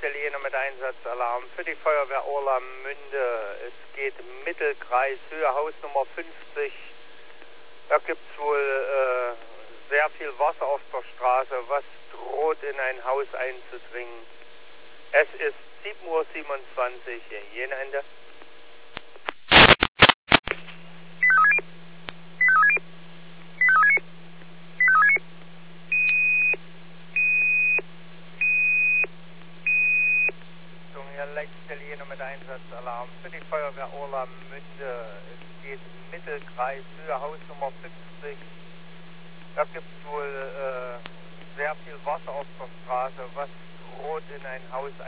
Letztstelle Jena mit Einsatzalarm für die Feuerwehr Orlamünde. Es geht Mittelkreis, Höhe Haus Nummer 50. Da gibt es wohl sehr viel Wasser auf der Straße, was droht in ein Haus einzudringen. Es ist 7:27 Uhr, Jena Ende. Letztstelle Jena mit Einsatzalarm für die Feuerwehr Orlamünde. Es geht Mittelkreis, Höhe Haus Nummer 50. Da gibt es wohl sehr viel Wasser auf der Straße, was droht in ein Haus